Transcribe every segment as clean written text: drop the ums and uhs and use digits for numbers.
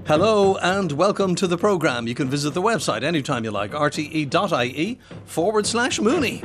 Hello and welcome to the programme. You can visit the website anytime you like, rte.ie/Mooney.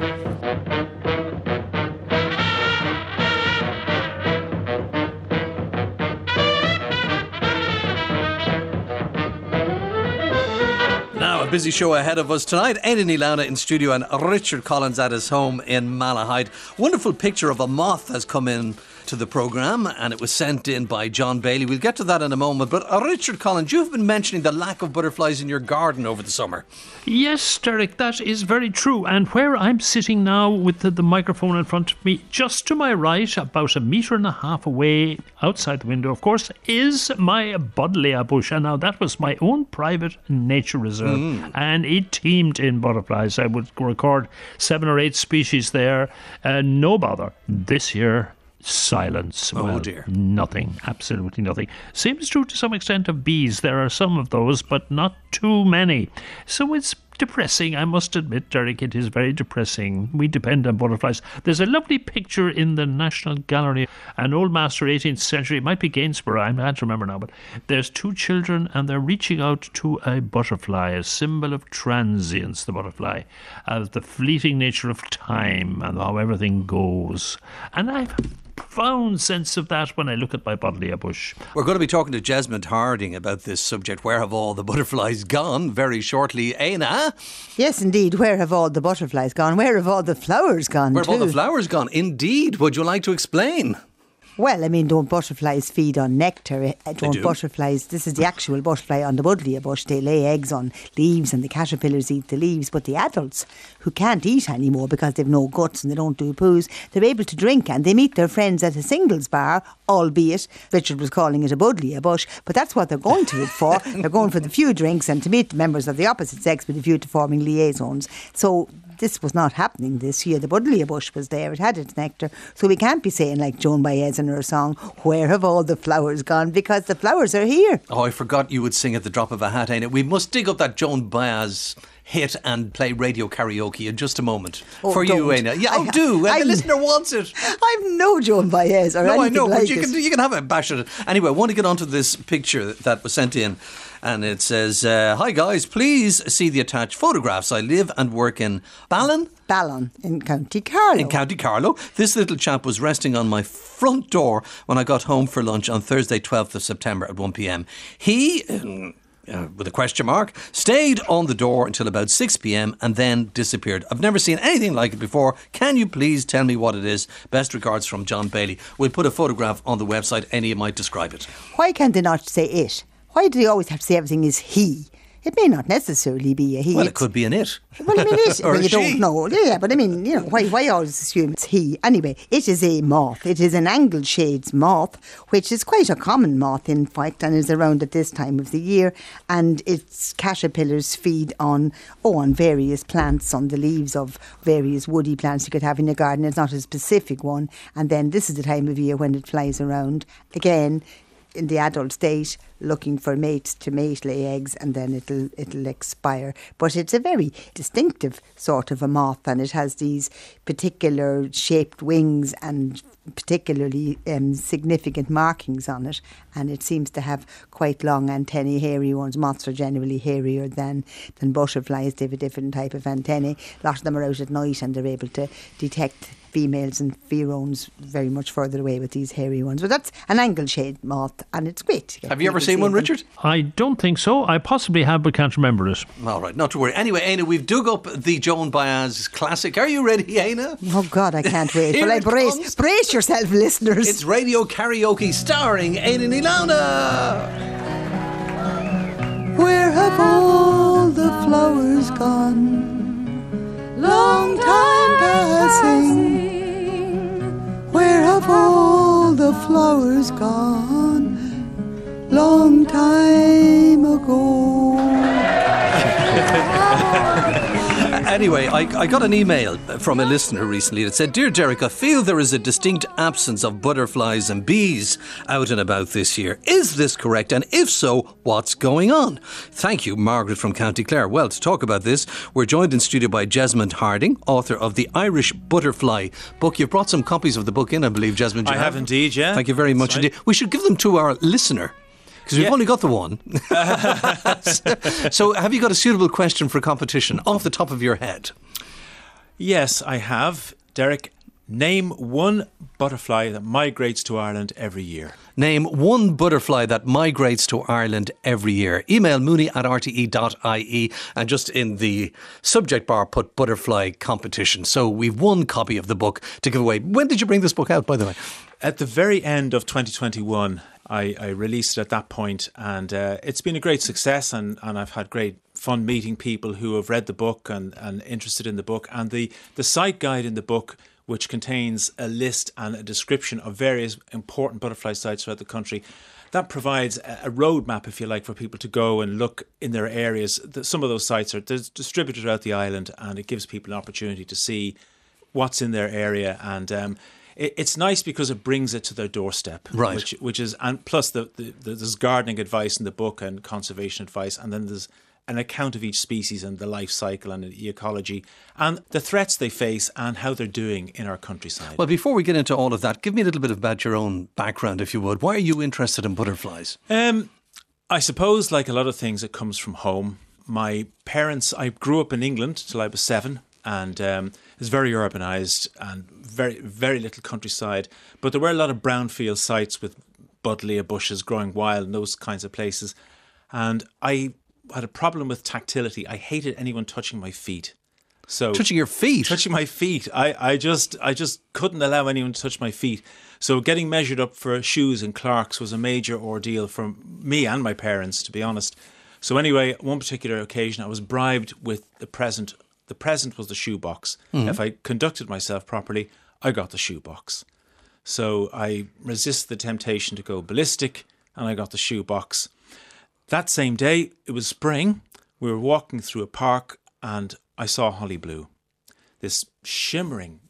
Now, a busy show ahead of us tonight. Éanna Ní Lamhna in studio and Richard Collins at his home in Malahide. Wonderful picture of a moth has come in to the programme and it was sent in by John Bailey. We'll get to that in a moment. But Richard Collins, you've been mentioning the lack of butterflies in your garden over the summer. Yes, Derek, that is very true. And where I'm sitting now with the microphone in front of me, just to my right, about 1.5 meters away, outside the window, of course, is my buddleia bush. And now that was my own private nature reserve. And it teemed in butterflies. I would record 7 or 8 species there. No bother. This year, silence. Oh dear. Nothing. Absolutely nothing. Seems true to some extent of bees. There are some of those, but not too many. So it's depressing, I must admit, Derek. It is very depressing. We depend on butterflies. There's a lovely picture in the National Gallery, an old master, 18th century. It might be Gainsborough, I can't remember now, but there's 2 children and they're reaching out to a butterfly, a symbol of transience, the butterfly, of the fleeting nature of time and how everything goes. And I've profound sense of that when I look at my buddleia bush. We're going to be talking to Jesmond Harding about this subject, where have all the butterflies gone, very shortly. Éanna? Yes, indeed. Where have all the butterflies gone? Where have all the flowers gone? Where have all the flowers gone? Indeed. Would you like to explain? Well, I mean, don't butterflies feed on nectar? Don't butterflies, this is the actual butterfly on the buddleia bush, they lay eggs on leaves and the caterpillars eat the leaves, but the adults who can't eat anymore because they've no guts and they don't do poos, they're able to drink and they meet their friends at a singles bar, albeit Richard was calling it a buddleia bush, but that's what they're going to it for. They're going for the few drinks and to meet members of the opposite sex with a view to forming liaisons. So this was not happening this year. The buddleia bush was there, it had its nectar, so we can't be saying like Joan Baez in her song, where have all the flowers gone, because the flowers are here. Oh, I forgot you would sing at the drop of a hat, Éanna. We must dig up that Joan Baez hit and play radio karaoke in just a moment. For you, Éanna. Yeah, do. And the listener wants it. I'm no Joan Baez or anything like it. No, I know, but you can have a bash at it. Anyway, I want to get onto this picture that was sent in. And it says, hi guys, please see the attached photographs. I live and work in Ballon in County Carlow. In County Carlow. This little chap was resting on my front door when I got home for lunch on Thursday 12th of September at 1 p.m. He, with a question mark, stayed on the door until about 6 p.m. and then disappeared. I've never seen anything like it before. Can you please tell me what it is? Best regards from John Bailey. We'll put a photograph on the website. Any might describe it. Why can't they not say it? Why do they always have to say everything is he? It may not necessarily be a he. Well, it could be an it. Well, I mean, it. Or well, you she. don't know. Yeah, but I mean, you know, why always assume it's he? Anyway, it is a moth. It is an angled shades moth, which is quite a common moth, in fact, and is around at this time of the year. And its caterpillars feed on various plants, on the leaves of various woody plants you could have in your garden. It's not a specific one. And then this is the time of year when it flies around. Again, in the adult state, looking for mates to mate, lay eggs, and then it'll expire. But it's a very distinctive sort of a moth, and it has these particular shaped wings and particularly significant markings on it, and it seems to have quite long antennae, hairy ones. Moths are generally hairier than butterflies. They have a different type of antennae. A lot of them are out at night and they're able to detect females and pheromones very much further away with these hairy ones. But that's an angled shade moth, and it's great. Have you ever seen one, Richard? I don't think so. I possibly have, but can't remember it. All right, not to worry. Anyway, Éanna, we've dug up the Joan Baez classic. Are you ready, Éanna? Oh God, I can't wait. Well, I brace yourself, listeners. It's radio karaoke starring Éanna Ní Lamhna. Where have all the flowers gone? Long time passing. Where have all the flowers gone? Long time ago. Anyway, I got an email from a listener recently that said, Dear Derek, I feel there is a distinct absence of butterflies and bees out and about this year. Is this correct? And if so, what's going on? Thank you, Margaret from County Clare. Well, to talk about this, we're joined in studio by Jesmond Harding, author of the Irish Butterfly book. You've brought some copies of the book in, I believe, Jesmond. I have indeed, yeah. Thank you very much indeed. We should give them to our listener, Because we've only got the one. So have you got a suitable question for competition off the top of your head? Yes, I have. Derek, name one butterfly that migrates to Ireland every year. Name one butterfly that migrates to Ireland every year. Email mooney@rte.ie and just in the subject bar put butterfly competition. So we've one copy of the book to give away. When did you bring this book out, by the way? At the very end of 2021, I released it at that point, and it's been a great success, and I've had great fun meeting people who have read the book and interested in the book. And the site guide in the book, which contains a list and a description of various important butterfly sites throughout the country, that provides a roadmap, if you like, for people to go and look in their areas. Some of those sites are distributed throughout the island, and it gives people an opportunity to see what's in their area. And it's nice because it brings it to their doorstep, right? Which is, and plus there's gardening advice in the book and conservation advice, and then there's an account of each species and the life cycle and the ecology and the threats they face and how they're doing in our countryside. Well, before we get into all of that, give me a little bit about your own background, if you would. Why are you interested in butterflies? I suppose, like a lot of things, it comes from home. My parents, I grew up in England till I was 7, and it was very urbanised and very, very little countryside. But there were a lot of brownfield sites with buddleia bushes growing wild and those kinds of places. And I had a problem with tactility. I hated anyone touching my feet. So touching your feet? Touching my feet. I just couldn't allow anyone to touch my feet. So getting measured up for shoes and Clarks was a major ordeal for me and my parents, to be honest. So anyway, one particular occasion, I was bribed with the present. The present was the shoebox. Mm-hmm. If I conducted myself properly, I got the shoebox. So I resisted the temptation to go ballistic, and I got the shoebox. That same day, it was spring, we were walking through a park and I saw Holly Blue, this shimmering,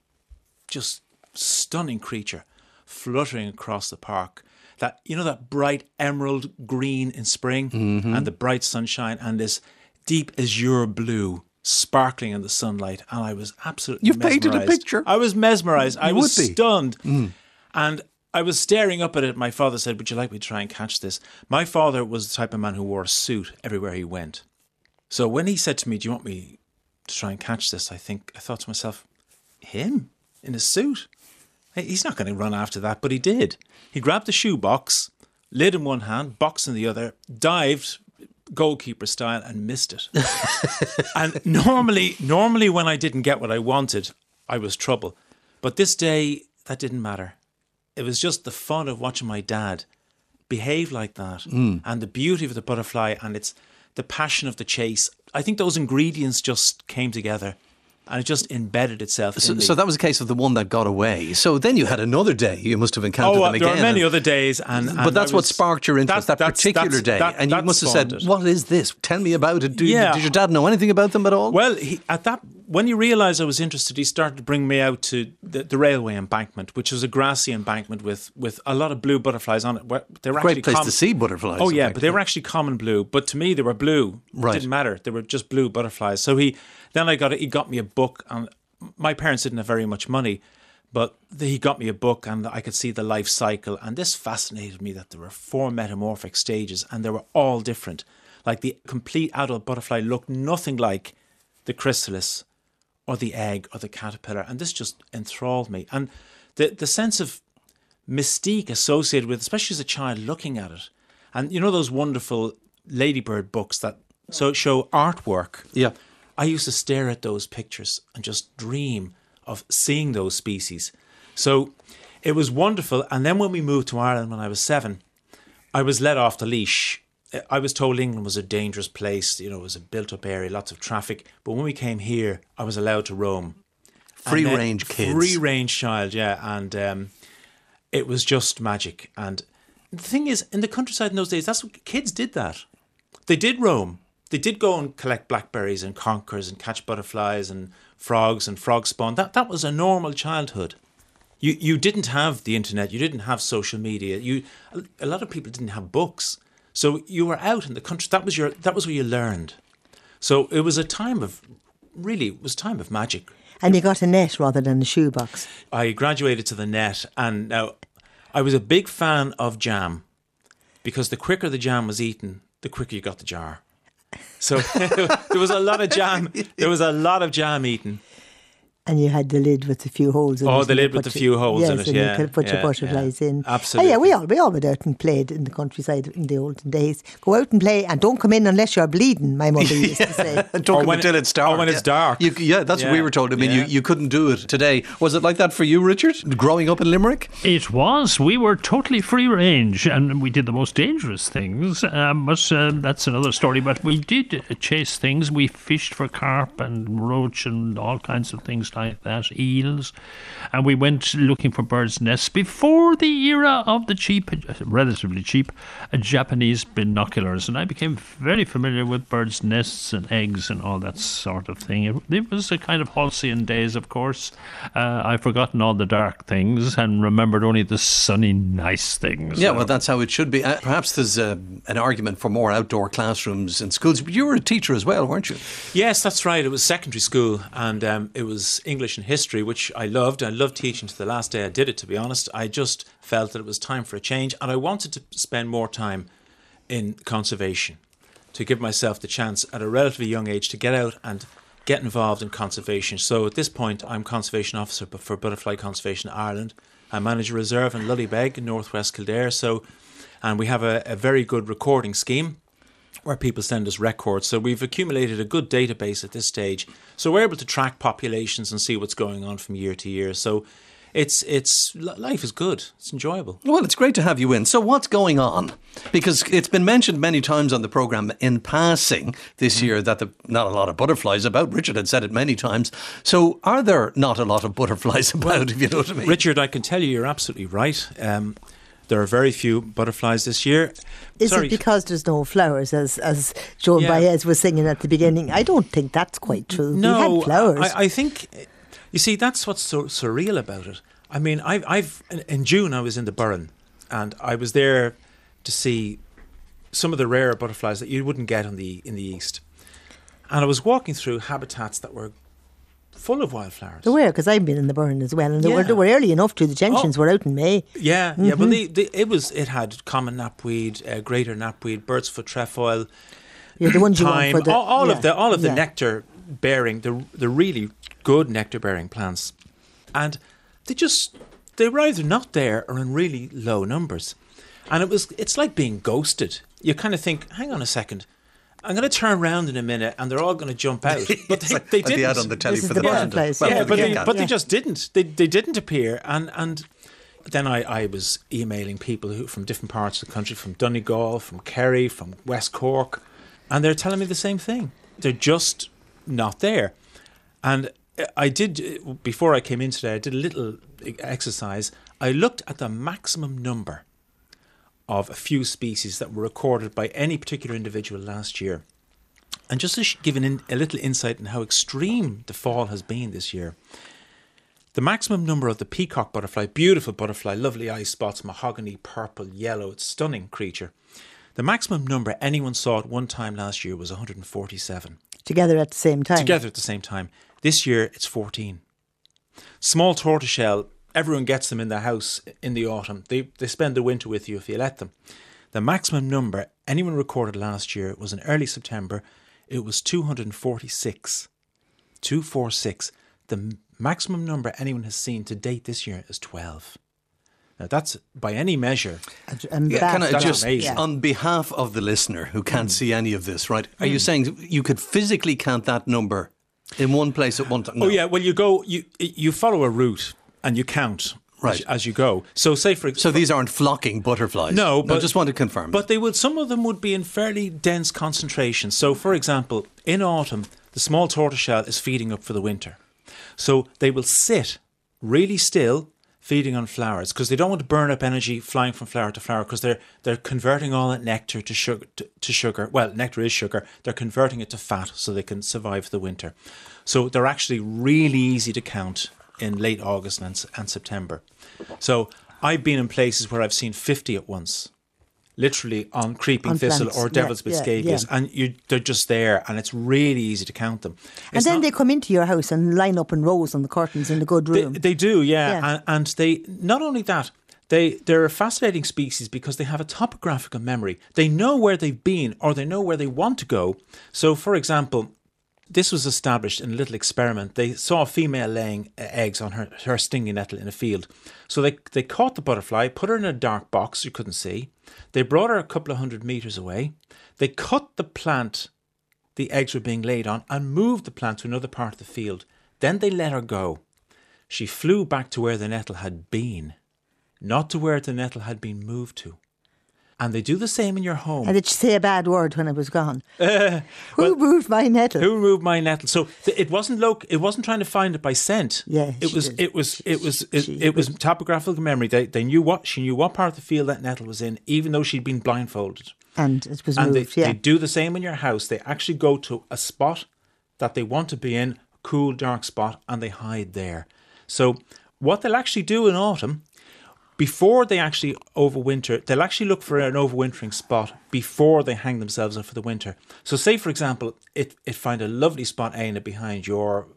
just stunning creature fluttering across the park. That, you know, that bright emerald green in spring, mm-hmm. and the bright sunshine and this deep azure blue sparkling in the sunlight. And I was absolutely You've mesmerised. painted a picture. I was mesmerised. I was stunned. Mm. And I was staring up at it. My father said, would you like me to try and catch this? My father was the type of man who wore a suit everywhere he went. So when he said to me, do you want me to try and catch this? I thought to myself, him in a suit? He's not going to run after that, but he did. He grabbed the shoebox, lid in one hand, box in the other, dived goalkeeper style and missed it. And normally when I didn't get what I wanted, I was trouble. But this day, that didn't matter. It was just the fun of watching my dad behave like that, and the beauty of the butterfly, and it's the passion of the chase. I think those ingredients just came together, and it just embedded itself. So that was a case of the one that got away. So then you had another day. You must have encountered them again. There were many other days, but that's what sparked your interest. That particular day, and you must have said, "What is this? Tell me about it." Did your dad know anything about them at all? Well, when he realised I was interested, he started to bring me out to the railway embankment, which was a grassy embankment with a lot of blue butterflies on it. They were great place to see butterflies. Oh yeah, but they were actually common blue. But to me, they were blue. Right. It didn't matter. They were just blue butterflies. So he got me a book, and my parents didn't have very much money, but he got me a book, and I could see the life cycle. And this fascinated me, that there were 4 metamorphic stages, and they were all different. Like the complete adult butterfly looked nothing like the chrysalis or the egg or the caterpillar, and this just enthralled me. And the sense of mystique associated with, especially as a child looking at it, and you know those wonderful ladybird books that show artwork. Yeah, I used to stare at those pictures and just dream of seeing those species. So it was wonderful. And then when we moved to Ireland when I was 7, I was let off the leash. I was told England was a dangerous place. You know, it was a built-up area, lots of traffic. But when we came here, I was allowed to roam. Free-range kids. Free-range child, yeah. And it was just magic. And the thing is, in the countryside in those days, that's what kids did that. They did roam. They did go and collect blackberries and conkers and catch butterflies and frogs and frog spawn. That was a normal childhood. You didn't have the internet. You didn't have social media. A lot of people didn't have books. So you were out in the country. That was where you learned. So it was a time of magic. And you got a net rather than a shoebox. I graduated to the net, and now I was a big fan of jam. because the quicker the jam was eaten, the quicker you got the jar. So there was a lot of jam. There was a lot of jam eaten. And you had the lid with a few holes in it. Oh, the lid with a few holes in it, and yeah. you could put your butterflies in. Absolutely. Oh, yeah, we all went out and played in the countryside in the olden days. Go out and play and don't come in unless you're bleeding, my mother used to say. And don't come until it's dark. Or when it's dark. That's what we were told. I mean, you couldn't do it today. Was it like that for you, Richard, growing up in Limerick? It was. We were totally free range and we did the most dangerous things. But that's another story. But we did chase things. We fished for carp and roach and all kinds of things like that. Eels, and we went looking for birds' nests before the era of the cheap, relatively cheap, Japanese binoculars, and I became very familiar with birds' nests and eggs and all that sort of thing. It was a kind of halcyon days, of course. I've forgotten all the dark things and remembered only the sunny, nice things. Yeah, well, that's how it should be. Perhaps there's an argument for more outdoor classrooms in schools, but you were a teacher as well, weren't you? Yes, that's right. It was secondary school, and it was English and history, which I loved. I loved teaching to the last day I did it, to be honest. I just felt that it was time for a change, and I wanted to spend more time in conservation, to give myself the chance at a relatively young age to get out and get involved in conservation. So at this point, I'm Conservation Officer for Butterfly Conservation Ireland. I manage a reserve in Lullybeg in northwest Kildare, and we have a very good recording scheme where people send us records. So we've accumulated a good database at this stage. So we're able to track populations and see what's going on from year to year. So life is good. It's enjoyable. Well, it's great to have you in. So what's going on? Because it's been mentioned many times on the programme in passing this year that not a lot of butterflies about. Richard had said it many times. So are there not a lot of butterflies about, if you know what I mean? Richard, I can tell you you're absolutely right. There are very few butterflies this year. Is it because there's no flowers, as Joan Baez was singing at the beginning? I don't think that's quite true. No, we had flowers. I think, you see, that's what's so surreal about it. I mean, in June I was in the Burren, and I was there to see some of the rarer butterflies that you wouldn't get in the east. And I was walking through habitats that were full of wildflowers. They were, because I've been in the Burren as well, and they were early enough to. The gentians were out in May. Yeah, yeah, but it had common knapweed, greater knapweed, bird's foot trefoil, the ones you want for the all of the nectar bearing, the really good nectar bearing plants, and they were either not there or in really low numbers, and it's like being ghosted. You kind of think, hang on a second, I'm going to turn around in a minute and they're all going to jump out. But they didn't. The ad on the telly for the butterflies. But they just didn't. They didn't appear. And then I was emailing people who from different parts of the country, from Donegal, from Kerry, from West Cork, and they're telling me the same thing. They're just not there. And I did, before I came in today, I did a little exercise. I looked at the maximum number of a few species that were recorded by any particular individual last year. And just to give a little insight in how extreme the fall has been this year, the maximum number of the peacock butterfly, beautiful butterfly, lovely eye spots, mahogany, purple, yellow, it's a stunning creature. The maximum number anyone saw at one time last year was 147. Together at the same time? Together at the same time. This year it's 14. Small tortoiseshell, everyone gets them in their house in the autumn. They spend the winter with you if you let them. The maximum number anyone recorded last year was in early September. It was 246. 246. The maximum number anyone has seen to date this year is 12. Now that's, by any measure, that's amazing. On behalf of the listener who can't see any of this, right? Are you saying you could physically count that number in one place at one time? No. Oh yeah, well you follow a route and you count as you go. So say so these aren't flocking butterflies. No, but I just want to confirm. But some of them would be in fairly dense concentration. So for example, in autumn, the small tortoiseshell is feeding up for the winter. So they will sit really still, feeding on flowers, because they don't want to burn up energy flying from flower to flower, because they're converting all that nectar to sugar. Well, nectar is sugar. They're converting it to fat so they can survive the winter. So they're actually really easy to count in late August and September. So I've been in places where I've seen 50 at once, literally on creeping thistle or devil's bit scabious, and they're just there, and it's really easy to count them. And then they come into your house and line up in rows on the curtains in the good room. They do, yeah. And they, not only that, They're a fascinating species because they have a topographical memory. They know where they've been or they know where they want to go. So, for example, this was established in a little experiment. They saw a female laying eggs on her stinging nettle in a field. So they caught the butterfly, put her in a dark box you couldn't see. They brought her a couple of 100 metres away. They cut the plant the eggs were being laid on and moved the plant to another part of the field. Then they let her go. She flew back to where the nettle had been, not to where the nettle had been moved to. And they do the same in your home. And did you say a bad word when it was gone? Who moved my nettle? Who moved my nettle? So it wasn't It wasn't trying to find it by scent. Yeah, it was topographical memory. They knew what she knew what part of the field that nettle was in, even though she'd been blindfolded. And it was and moved. They do the same in your house. They actually go to a spot that they want to be in, a cool, dark spot, and they hide there. So what they'll actually do in autumn, before they actually overwinter, they'll actually look for an overwintering spot before they hang themselves up for the winter. So say, for example, it find a lovely spot, Aina, behind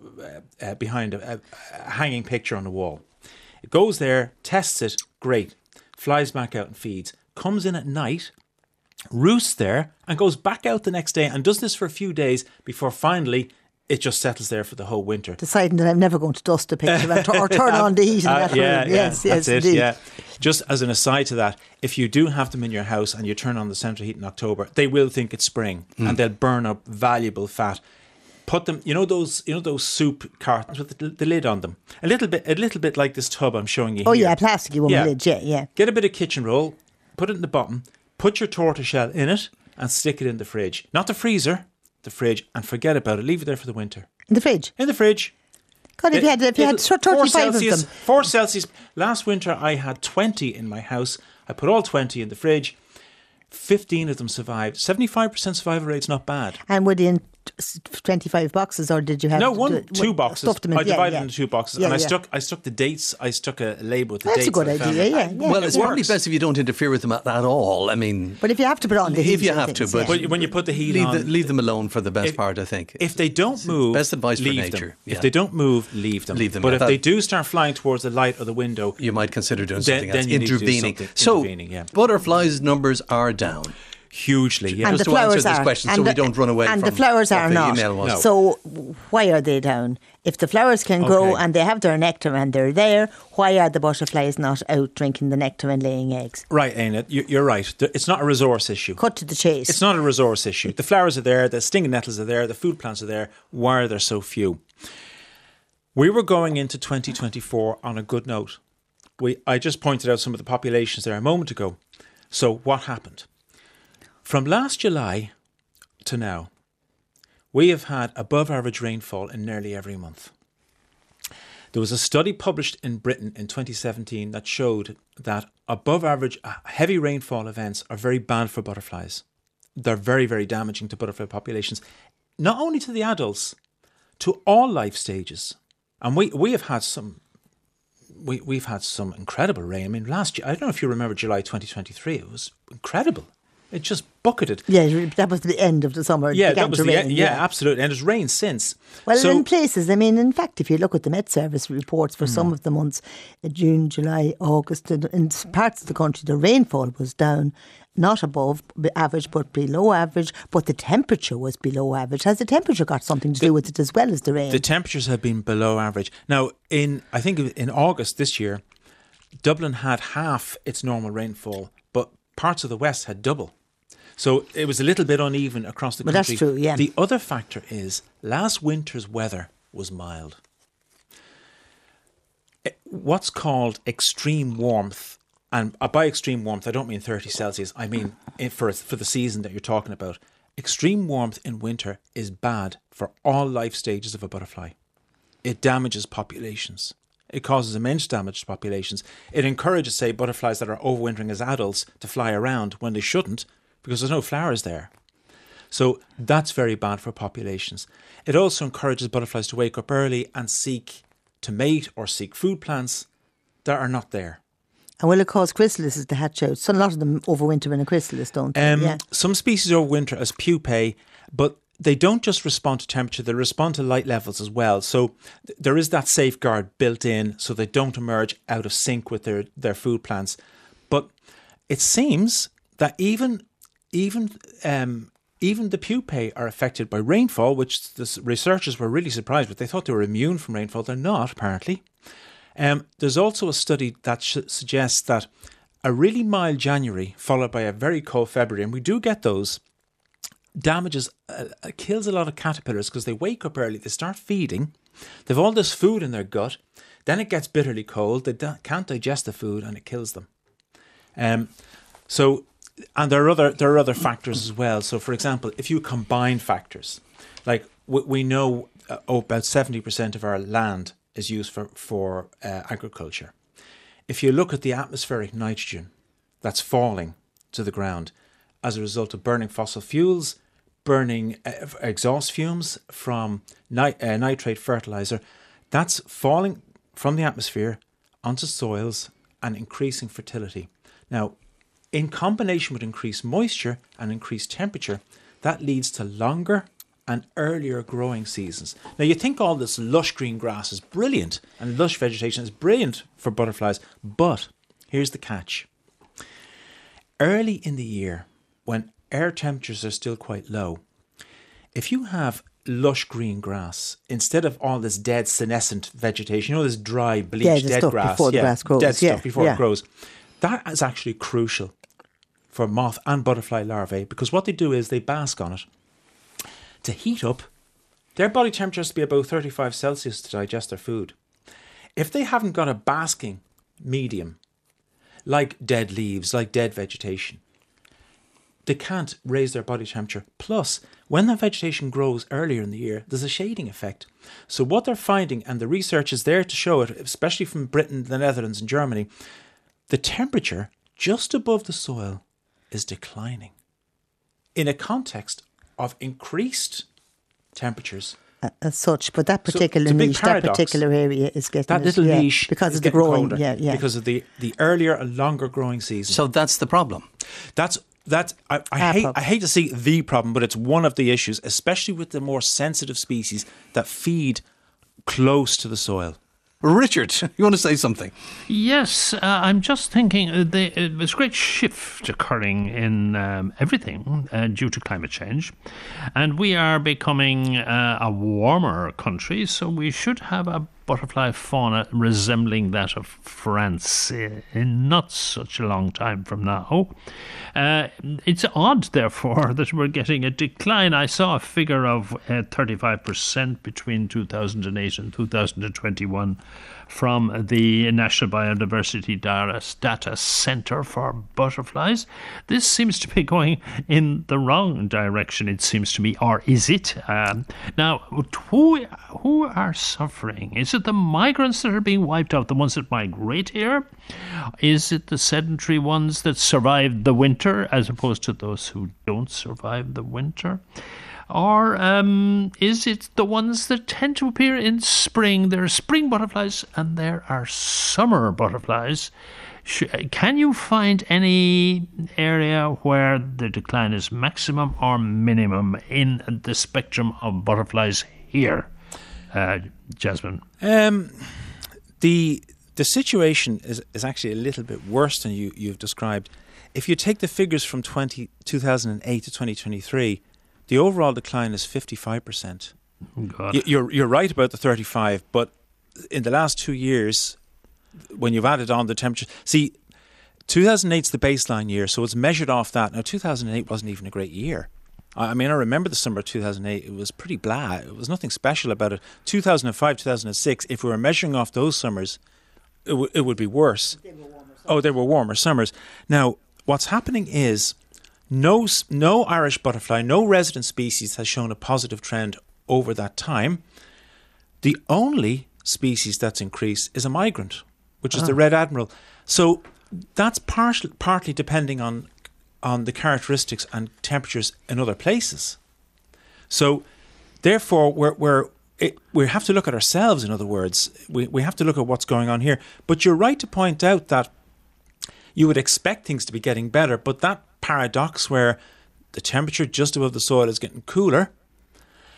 a hanging picture on the wall. It goes there, tests it, great, flies back out and feeds, comes in at night, roosts there and goes back out the next day and does this for a few days before finally it just settles there for the whole winter. Deciding that I'm never going to dust a picture or turn on the heat in that room. Yes, that's it. indeed. Yeah. Just as an aside to that, if you do have them in your house and you turn on the central heat in October, they will think it's spring and they'll burn up valuable fat. Put them, those soup cartons with the lid on them, a little bit like this tub I'm showing you. Oh here. yeah, plasticky one with lid. Yeah. Get a bit of kitchen roll, put it in the bottom, put your tortoiseshell in it, and stick it in the fridge, not the freezer. The fridge, and forget about it. Leave it there for the winter. In the fridge? In the fridge. God, if you had 35 of them. 4 Celsius. Last winter I had 20 in my house. I put all 20 in the fridge. 15 of them survived. 75% survival rate's not bad. And were they in 25 boxes, or did you have two boxes? Stuffed them in, I divided them into 2 boxes, and I stuck the dates. I stuck a label with the dates. That's a good idea. Yeah. Well, it's probably best if you don't interfere with them at all. I mean, but if you have to put on the heat, if you have to, but when you put the heat leave them alone for the best part. I think if they don't move, best advice for leave nature. Them. Yeah. If they don't move, leave them. But if they do start flying towards the light or the window, you might consider doing something else, then intervening. Intervening. Butterflies' numbers are down. Hugely, yeah. And just the to answer flowers this are, question, so we don't run away. And from the flowers are what the not. email was. No. So why are they down? If the flowers can grow and they have their nectar and they're there, why are the butterflies not out drinking the nectar and laying eggs? Right, Aina, you're right. It's not a resource issue. Cut to the chase. It's not a resource issue. The flowers are there, the stinging nettles are there, the food plants are there. Why are there so few? We were going into 2024 on a good note. I just pointed out some of the populations there a moment ago. So what happened? From last July to now, we have had above average rainfall in nearly every month. There was a study published in Britain in 2017 that showed that above average heavy rainfall events are very bad for butterflies. They're very, very damaging to butterfly populations, not only to the adults, to all life stages. And we have had some. We've had some incredible rain. I mean, last year, I don't know if you remember July 2023, it was incredible. It just bucketed. Yeah, that was the end of the summer. Yeah, that was the end. Yeah, absolutely. And it's rained since. Well, in places, I mean, in fact, if you look at the Met Service reports for some of the months, June, July, August, in parts of the country, the rainfall was down, not above average, but below average, but the temperature was below average. Has the temperature got something to do with it as well as the rain? The temperatures have been below average. Now, I think in August this year, Dublin had half its normal rainfall, but parts of the west had double. So it was a little bit uneven across the country. But that's true, yeah. The other factor is last winter's weather was mild. What's called extreme warmth, and by extreme warmth, I don't mean 30 Celsius, I mean for the season that you're talking about. Extreme warmth in winter is bad for all life stages of a butterfly. It damages populations. It causes immense damage to populations. It encourages, say, butterflies that are overwintering as adults to fly around when they shouldn't, because there's no flowers there. So that's very bad for populations. It also encourages butterflies to wake up early and seek to mate or seek food plants that are not there. And will it cause chrysalises to hatch out? So a lot of them overwinter in a chrysalis, don't they? Some species overwinter as pupae, but they don't just respond to temperature, they respond to light levels as well. So there is that safeguard built in so they don't emerge out of sync with their food plants. But it seems that even the pupae are affected by rainfall, which the researchers were really surprised with. They thought they were immune from rainfall. They're not, apparently. There's also a study that suggests that a really mild January followed by a very cold February, and we do get those, kills a lot of caterpillars because they wake up early, they start feeding, they've all this food in their gut, then it gets bitterly cold, they can't digest the food and it kills them. And there are other factors as well. So, for example, if you combine factors, like we know about 70% of our land is used for agriculture. If you look at the atmospheric nitrogen that's falling to the ground as a result of burning fossil fuels, burning exhaust fumes from nitrate fertilizer, that's falling from the atmosphere onto soils and increasing fertility. Now, in combination with increased moisture and increased temperature, that leads to longer and earlier growing seasons. Now, you think all this lush green grass is brilliant and lush vegetation is brilliant for butterflies, but here's the catch. Early in the year, when air temperatures are still quite low, if you have lush green grass instead of all this dead senescent vegetation, this dry, bleached, dead grass, before the grass grows, dead stuff before it grows, that is actually crucial for moth and butterfly larvae, because what they do is they bask on it. To heat up, their body temperature has to be about 35 Celsius to digest their food. If they haven't got a basking medium, like dead leaves, like dead vegetation, they can't raise their body temperature. Plus, when that vegetation grows earlier in the year, there's a shading effect. So what they're finding, and the research is there to show it, especially from Britain, the Netherlands and Germany, the temperature just above the soil is declining in a context of increased temperatures. As such, but that particular niche, that particular area is getting that little niche because of the growing, colder, because of the earlier and longer growing season. So that's the problem. I hate to see the problem, but it's one of the issues, especially with the more sensitive species that feed close to the soil. Richard, you want to say something? Yes, I'm just thinking there's a great shift occurring in everything due to climate change. And we are becoming a warmer country, so we should have a butterfly fauna resembling that of France in not such a long time from now. It's odd, therefore, that we're getting a decline. I saw a figure of 35% between 2008 and 2021 from the National Biodiversity Data Centre for Butterflies. This seems to be going in the wrong direction, it seems to me, or is it? Now, who are suffering? Is it the migrants that are being wiped out, the ones that migrate here? Is it the sedentary ones that survive the winter as opposed to those who don't survive the winter? Or is it the ones that tend to appear in spring? There are spring butterflies and there are summer butterflies. Can you find any area where the decline is maximum or minimum in the spectrum of butterflies here, Jasmine? The situation is actually a little bit worse than you've described. If you take the figures from 2008 to 2023, the overall decline is 55%. Oh God. You're right about the 35, but in the last 2 years, when you've added on the temperature, see, 2008's the baseline year, so it's measured off that. Now, 2008 wasn't even a great year. I mean, I remember the summer of 2008. It was pretty blah. It was nothing special about it. 2005, 2006, if we were measuring off those summers, it would be worse. They were warmer summers. Now, what's happening is no Irish butterfly, no resident species has shown a positive trend over that time. The only species that's increased is a migrant, which is the red admiral. So that's partly depending on the characteristics and temperatures in other places. So therefore, we have to look at ourselves, in other words. We have to look at what's going on here. But you're right to point out that you would expect things to be getting better, but that paradox where the temperature just above the soil is getting cooler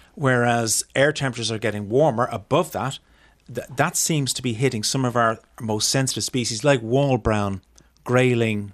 whereas air temperatures are getting warmer above that. That seems to be hitting some of our most sensitive species, like wall brown, grayling,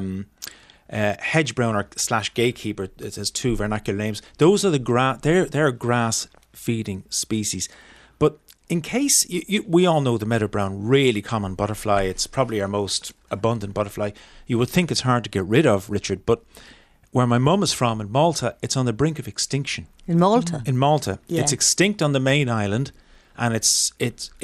hedge brown or / gatekeeper. It has two vernacular names. Those are they're grass feeding species. But in case we all know the meadow brown, really common butterfly. It's probably our most abundant butterfly. You would think it's hard to get rid of, Richard, but where my mum is from in Malta, it's on the brink of extinction. In Malta? In Malta. Yeah. It's extinct on the main island, and it's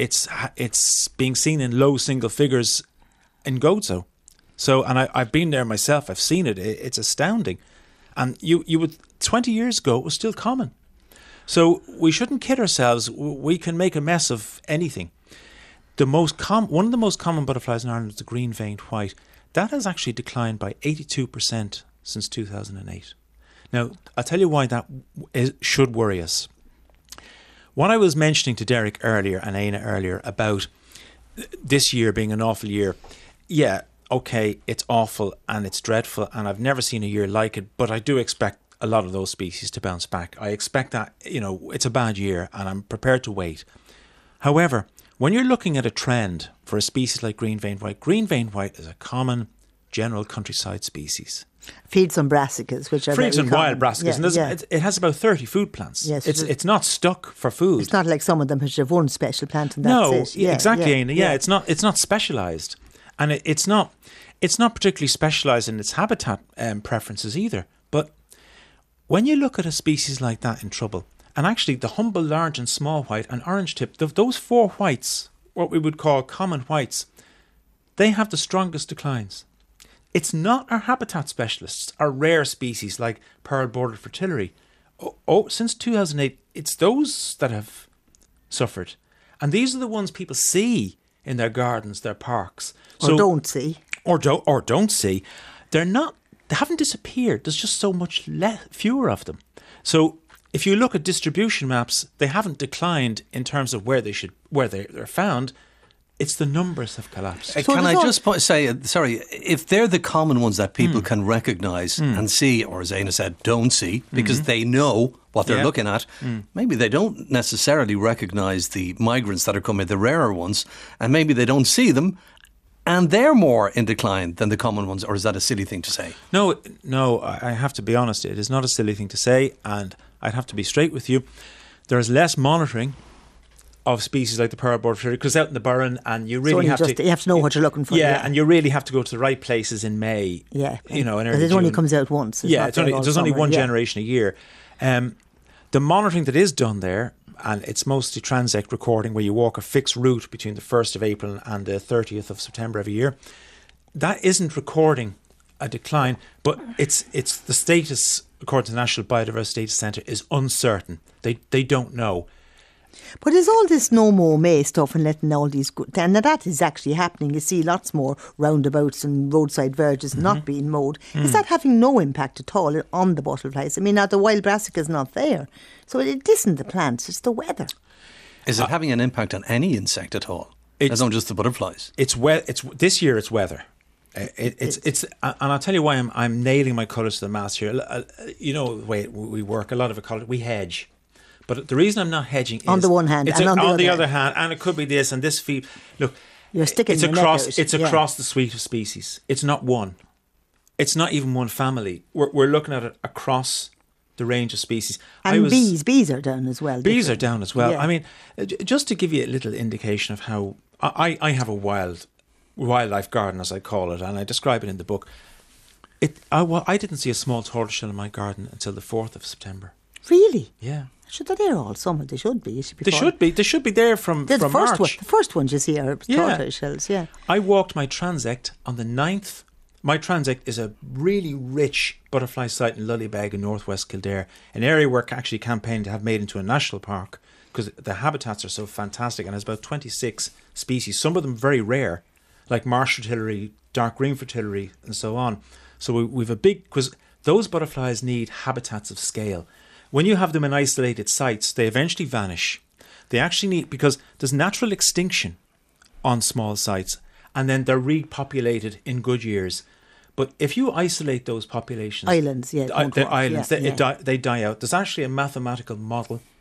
being seen in low single figures in Gozo. So, and I've been there myself. I've seen it. It's astounding. And you would 20 years ago it was still common. So we shouldn't kid ourselves. We can make a mess of anything. One of the most common butterflies in Ireland is the green-veined white. That has actually declined by 82% since 2008. Now, I'll tell you why that should worry us. What I was mentioning to Derek earlier and Aina earlier about this year being an awful year, yeah, okay, it's awful and it's dreadful and I've never seen a year like it, but I do expect a lot of those species to bounce back. I expect that, it's a bad year and I'm prepared to wait. However, when you're looking at a trend for a species like green-veined white is a common general countryside species. Feeds on brassicas, which are Feeds on common. wild brassicas, and it has about 30 food plants. Yes, it's not stuck for food. It's not like some of them which have one special plant and that's it. Exactly, Aina. Yeah, it's not specialised, and it's not particularly specialised in its habitat preferences either. But when you look at a species like that in trouble, and actually the humble, large and small white and orange tip, those four whites, what we would call common whites, they have the strongest declines. It's not our habitat specialists, our rare species like pearl-bordered fritillary. Since 2008, it's those that have suffered. And these are the ones people see in their gardens, their parks. Or don't see. Or don't see. They haven't disappeared. There's just so much fewer of them. So if you look at distribution maps, they haven't declined in terms of where they're found. It's the numbers have collapsed. Can I just say, sorry, if they're the common ones that people can recognise and see, or as Aina said, don't see, because they know what they're looking at, maybe they don't necessarily recognise the migrants that are coming, the rarer ones, and maybe they don't see them, and they're more in decline than the common ones, or is that a silly thing to say? No, I have to be honest, it is not a silly thing to say, and I'd have to be straight with you. There is less monitoring of species like the pearl-bordered fritillary because out in the Burren, and you really have to know what you're looking for. Yeah, and you really have to go to the right places in May. Yeah, in early June. It only comes out once. There's only one generation a year. The monitoring that is done there, and it's mostly transect recording where you walk a fixed route between the 1st of April and the 30th of September every year. That isn't recording a decline, but it's the status, according to the National Biodiversity Data Centre, is uncertain. They don't know. But is all this no mow May stuff and letting all these go, and that is actually happening. You see lots more roundabouts and roadside verges not being mowed. Is that having no impact at all on the butterflies? I mean, now the wild brassica is not there, so it isn't the plants; it's the weather. Is it having an impact on any insect at all? It's not just the butterflies. It's this year. It's weather. It's and I'll tell you why I'm nailing my colours to the mast here. The way we work, a lot of it we hedge. But the reason I'm not hedging is on the one hand, and on the other hand, and it could be this and this feed. Look, you're sticking it's across the suite of species. It's not one. It's not even one family. We're looking at it across the range of species. And bees are down as well. Bees are down as well. Yeah. I mean, just to give you a little indication of how I have a wildlife garden, as I call it, and I describe it in the book. I didn't see a small tortoiseshell in my garden until the 4th of September. Really? Yeah. Should they there all summer? They should be. They should be there from March. The first ones you see are tortoise shells, yeah. I walked my transect on the 9th. My transect is a really rich butterfly site in Lullybeg in northwest Kildare, an area we're actually campaigning to have made into a national park because the habitats are so fantastic, and there's about 26 species, some of them very rare, like marsh fritillary, dark green fritillary, and so on. So we've a big, because those butterflies need habitats of scale. When you have them in isolated sites, they eventually vanish. They actually need, because there's natural extinction on small sites, and then they're repopulated in good years. But if you isolate those populations... Islands, yeah. They die out. There's actually a mathematical model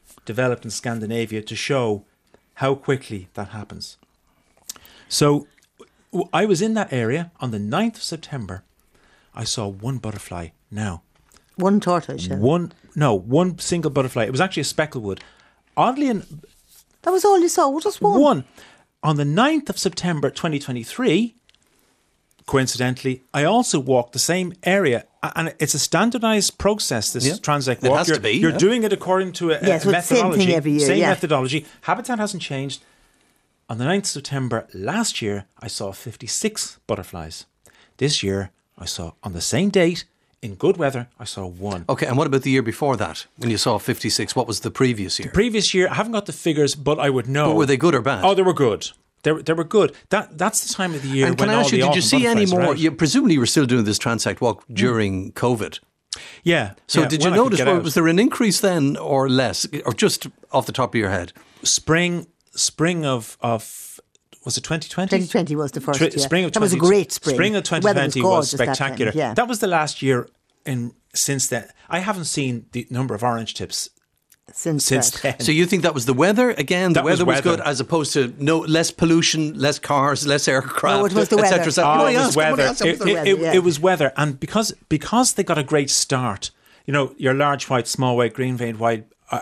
developed in Scandinavia to show how quickly that happens. So I was in that area on the 9th of September. I saw one butterfly now. One tortoise, yeah. One single butterfly. It was actually a specklewood. Oddly, That was all you saw, just one. one. On the 9th of September 2023, coincidentally, I also walked the same area. And it's a standardised process, this transect walk. It has to be. You're doing it according to a so it's the methodology. same thing every year, Same yeah. methodology. Habitat hasn't changed. On the 9th of September last year, I saw 56 butterflies. This year, I saw, on the same date, in good weather, I saw one. Okay, and what about the year before that? When you saw 56, what was the previous year? Previous year, I haven't got the figures, but I would know. But were they good or bad? Oh, they were good. They were good. That's the time of the year and when can I all ask you, the did you autumn see any butterflies are more? out. You presumably you were still doing this transect walk during COVID. Yeah. So yeah, did you when I could notice, get out. was there an increase then or less? Or just off the top of your head? Spring of was it 2020? 2020 was the first year. Spring of that was a 20 great spring. Spring of The weather 2020 was gorgeous that time, spectacular. yeah. That was the last year since then. I haven't seen the number of orange tips since that. then. So you think that was the weather? Again, the That was weather was good weather. as opposed to less pollution, less cars, less aircraft, No, it was the et weather. cetera, et cetera. Oh, Can I it was ask? Can I weather. ask? was the weather, yeah. It was weather, and because they got a great start. You know, your large white, small white, green veined white,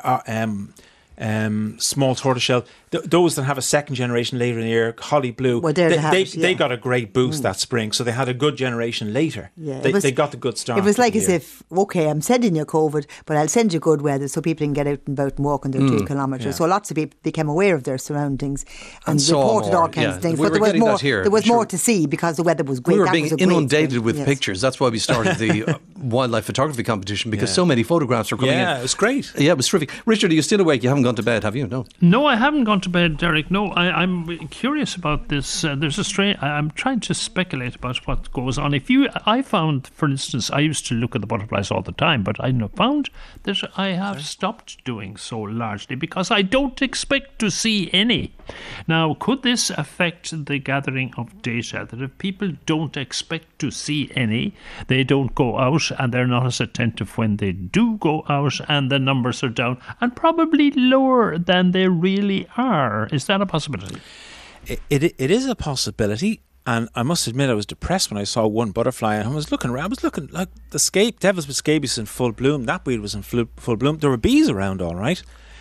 small tortoiseshell. Those that have a second generation later in the year, holly blue. Well, there they have it, they yeah. got a great boost that spring, so they had a good generation later. Yeah, They got the good start. It was to like the as year. if, okay, I'm sending you COVID, but I'll send you good weather so people can get out and about and walk on their 2 kilometres. yeah. So lots of people became aware of their surroundings and saw reported more, all kinds yeah. of things. We but were there was getting more. that here, There was sure. more to see because the weather was great. We were That being was a great inundated spring. with Yes. pictures. That's why we started the wildlife photography competition because Yeah. so many photographs were coming in. Yeah, it was great. Yeah, it was terrific. Richard, are you still awake? You haven't gone to bed, have you? No. No, I haven't gone to bed, Derek. No, I'm curious about this. There's a strange. I'm trying to speculate about what goes on. I found, for instance, I used to look at the butterflies all the time, but I found that I have stopped doing so largely because I don't expect to see any. Now, could this affect the gathering of data? That if people don't expect to see any, they don't go out, and they're not as attentive when they do go out, and the numbers are down and probably lower than they really are. Is that a possibility? It is a possibility, and I must admit I was depressed when I saw one butterfly, and I was looking around. I was looking like the Devil's scabious in full bloom. That weed was in full bloom. There were bees around, all right.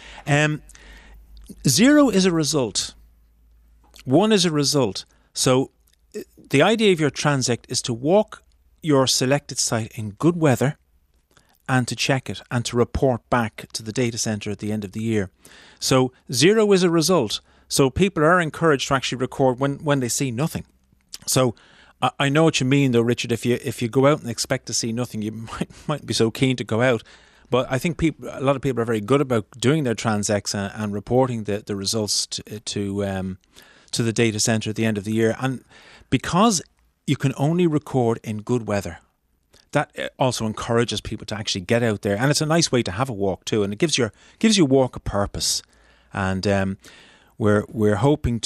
0 is a result. 1 is a result. So the idea of your transect is to walk your selected site in good weather and to check it and to report back to the data centre at the end of the year. So 0 is a result. So people are encouraged to actually record when they see nothing. So I know what you mean, though, Richard. If you go out and expect to see nothing, you might be so keen to go out. But I think a lot of people are very good about doing their transects and reporting the results to the data centre at the end of the year. And because you can only record in good weather, that also encourages people to actually get out there, and it's a nice way to have a walk too, and it gives your walk a purpose. And we're hoping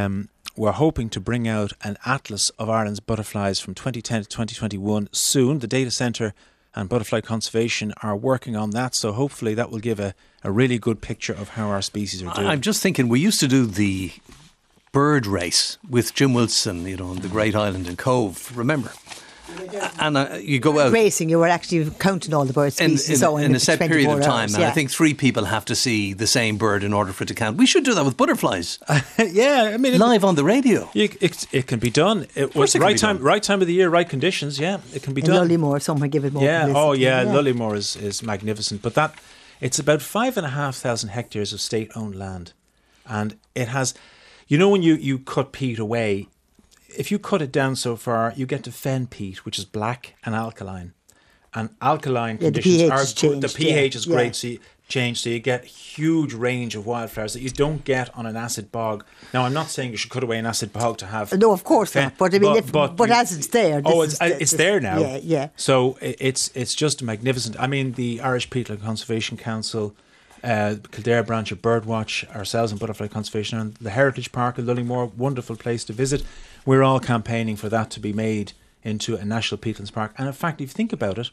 to bring out an atlas of Ireland's butterflies from 2010 to 2021 soon. The data centre and Butterfly Conservation are working on that, so hopefully that will give a really good picture of how our species are doing. I'm just thinking, we used to do the bird race with Jim Wilson, on the Great Island in Cove, remember? And you go out Racing, you were actually counting all the bird species in a set period of 24 time, hours, and yeah. I think 3 people have to see the same bird in order for it to count. We should do that with butterflies, Yeah, I mean, live on the radio. it can be done. It was it can right be time, done. right time of the year, right conditions. Yeah, it can be In done. Lullymore, somewhere give it more Yeah. publicity. Oh, yeah. Lullymore is magnificent, but it's about 5,500 hectares of state-owned land, and it has. When you cut peat away, if you cut it down so far, you get to fen peat, which is black and alkaline. And alkaline conditions pH are is changed, the pH is yeah. great, so you get huge range of wildflowers that you don't get on an acid bog. Now, I'm not saying you should cut away an acid bog to have. No, of course fen, not. But I mean, but as it's there, it's there now. Yeah, yeah. So it's just magnificent. I mean, the Irish Peatland Conservation Council, Kildare branch of Birdwatch, ourselves and Butterfly Conservation, and the Heritage Park in Lullymore, wonderful place to visit. We're all campaigning for that to be made into a national peatlands park. And in fact, if you think about it,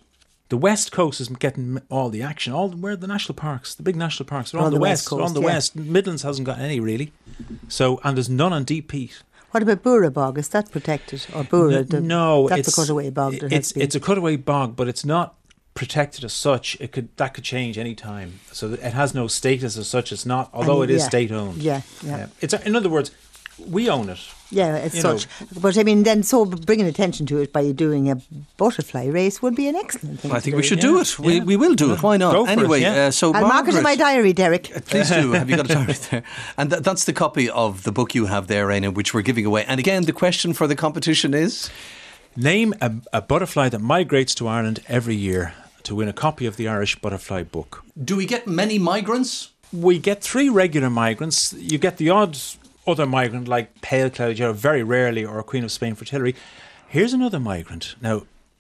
The West Coast is getting all the action. Where are the national parks? The big national parks are On on the the West. West Coast, on the yeah. West. Midlands hasn't got any, really. So, and there's none on Deep Peat. What about Bura Bog? Is that protected? Or Bura? No, that's a cutaway bog. It's a cutaway bog, but it's not protected as such. That could change any time. So it has no status as such. It's not, although it is state owned. Yeah. It's in other words, we own it. Yeah, as such. But I mean, then so bringing attention to it by doing a butterfly race would be an excellent thing. I think we should do it. Yeah. We will do it. Why not? Go for it, Anyway, yeah. so I'll mark it in my diary, Derek. Please do. Have you got a diary there? And that's the copy of the book you have there, Aina, which we're giving away. And again, the question for the competition is? Name a butterfly that migrates to Ireland every year to win a copy of the Irish Butterfly Book. Do we get many migrants? We get 3 regular migrants. You get the odd other migrant like pale clouded yellow, very rarely, or a Queen of Spain fritillary. Here's another migrant. Now,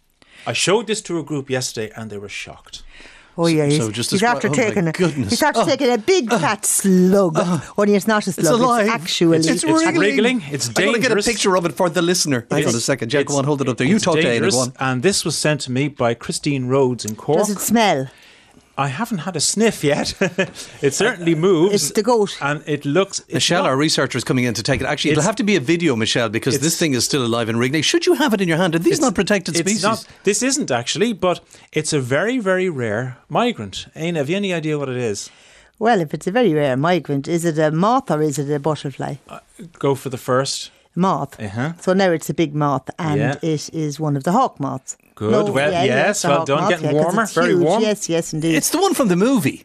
I showed this to a group yesterday and they were shocked. Oh yeah, So just describe- oh, my goodness. He's after taking a big fat slug. Only it's not a slug. alive. It's actually. It's It's wriggling. It's I'm going to get a dangerous. picture of it for the listener. Hang on a second. Jack, go on, hold it up there. You It's talk to Aina, dangerous, go on. and this was sent to me by Christine Rhodes in Cork. Does it smell? I haven't had a sniff yet. It certainly moves. It's the goat. And it looks... it's Michelle, not- our researcher, is coming in to take it. Actually, it'll It's- have to be a video, Michelle, because this thing is still alive and wriggling. Should you have it in your hand? Are these not protected it's species? not- this isn't actually, but it's a very, very rare migrant. Aina, have you any idea what it is? Well, if it's a very rare migrant, is it a moth or is it a butterfly? Go for the first. Moth. Uh-huh. So now it's a big moth, and Yeah. it is one of the hawk moths. Good. No, Well, yes, the well hawk done. moth, Getting 'cause warmer, it's very huge. warm. Yes, indeed. It's the one from the movie.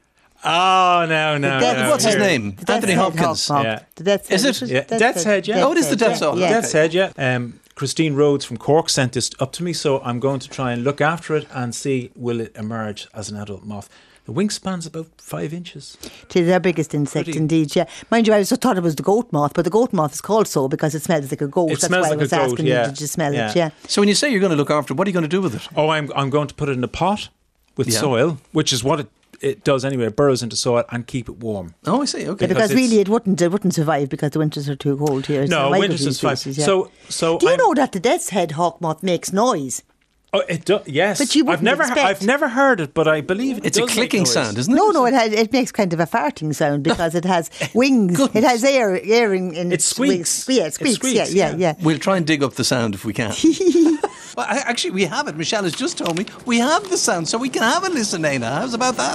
Oh, no. What's his Here. name? The Anthony Death's Head Hopkins. hawk moth. Yeah. The Death's Is Head, it? was Yeah, Death's Head, yeah. Oh, it is the Death's Head. Yeah. Death's Head, yeah. Christine Rhodes from Cork sent this up to me, so I'm going to try and look after it and see will it emerge as an adult moth. The wingspan's about 5 inches. It is their biggest insect, Pretty- indeed, yeah. Mind you, I just thought it was the goat moth, but the goat moth is called so because it smells like a goat. It That's smells why like I was a goat, asking yeah. you, did you smell Yeah. it? Yeah. So when you say you're going to look after it, what are you going to do with it? Oh, I'm going to put it in a pot with Yeah. soil, which is what it does anyway. It burrows into soil and keep it warm. Oh, I see. Okay. Yeah, because it's- really it wouldn't survive because the winters are too cold here. It's a No, migratory winters is fine. species, yeah. So do you I'm- know that the Death's Head hawk moth makes noise? Oh, it does. Yes, But you wouldn't expect- I've never heard it, but I believe it It's a does make clicking noise. sound, isn't it? No, it makes kind of a farting sound because it has wings. It has air in It its squeaks. wings. Yeah, it It squeaks. squeaks, Yeah. yeah. We'll try and dig up the sound if we can. Well, actually, we have it. Michelle has just told me we have the sound, so we can have a listen, Aina. How's about that?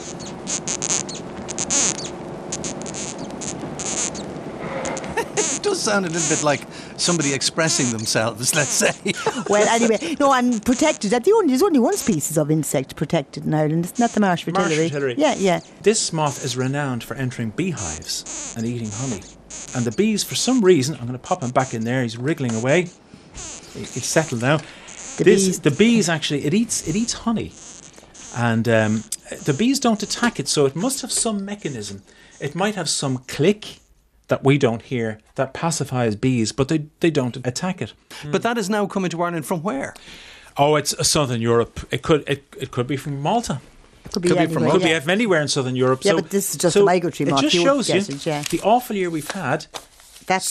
It does sound a little bit like somebody expressing themselves, let's say. Well, anyway, no, and protected. There's only one species of insect protected in Ireland. It's not the marsh fritillary. Fritillary. Yeah. This moth is renowned for entering beehives and eating honey. And the bees, for some reason, I'm going to pop him back in there. He's wriggling away. He's settled now. The bees actually, it eats honey, and the bees don't attack it. So it must have some mechanism. It might have some click that we don't hear that pacifies bees, but they don't attack it. But that is now coming to Ireland from where? Oh, it's Southern Europe. It could be from Malta. Could be Could be anywhere, from- Could yeah. be from anywhere in Southern Europe. Yeah, so, but this is just so a migratory moth. It just You shows wouldn't you get it, yeah. the awful year we've had. That's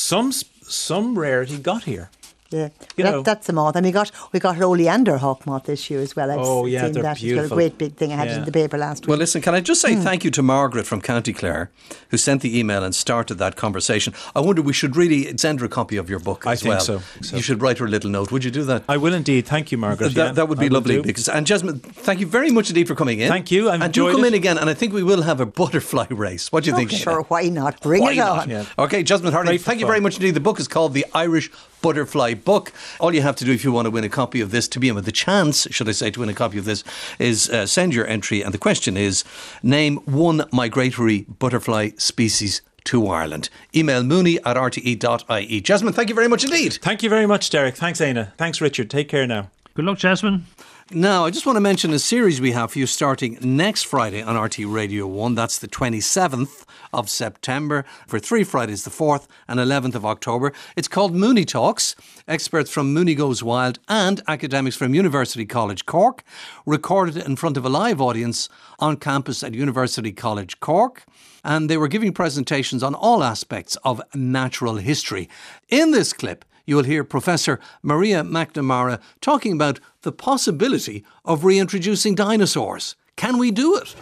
Some rarity got here. Yeah, You know. that's a moth, and we got an oleander hawk moth this year as well. I've Oh, yeah, seen they're that as well. A beautiful. great big thing. I had it Yeah. in the paper last week. Well, listen, can I just say thank you to Margaret from County Clare, who sent the email and started that conversation. I wonder, we should really send her a copy of your book I as think well. so. You should write her a little note. Would you do that? I will indeed. Thank you, Margaret. Yeah, That would be I will lovely. do. And Jasmine, thank you very much indeed for coming in. Thank you, I've and do enjoyed come it. in again, and I think we will have a butterfly race. What do you think? Aina? Sure, why not? Bring Why it not? on. Yeah. Okay, Jasmine Harding, Great for thank you fun. very much indeed. The book is called The Irish Butterfly Book. All you have to do if you want to win a copy of this, to be in with the chance, should I say, to win a copy of this, is send your entry. And the question is, name one migratory butterfly species to Ireland. Email mooney@rte.ie. Jasmine, thank you very much indeed. Thank you very much, Derek. Thanks, Aina. Thanks, Richard. Take care now. Good luck, Jasmine. Now, I just want to mention a series we have for you starting next Friday on RT Radio 1. That's the 27th of September for 3 Fridays, the 4th and 11th of October. It's called Mooney Talks. Experts from Mooney Goes Wild and academics from University College Cork recorded in front of a live audience on campus at University College Cork. And they were giving presentations on all aspects of natural history. In this clip, you will hear Professor Maria McNamara talking about the the possibility of reintroducing dinosaurs. Can we do it?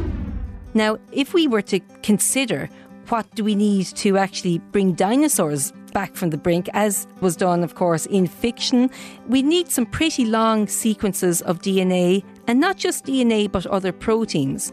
Now, if we were to consider what do we need to actually bring dinosaurs back from the brink, as was done, of course, in fiction, we need some pretty long sequences of DNA, and not just DNA, but other proteins.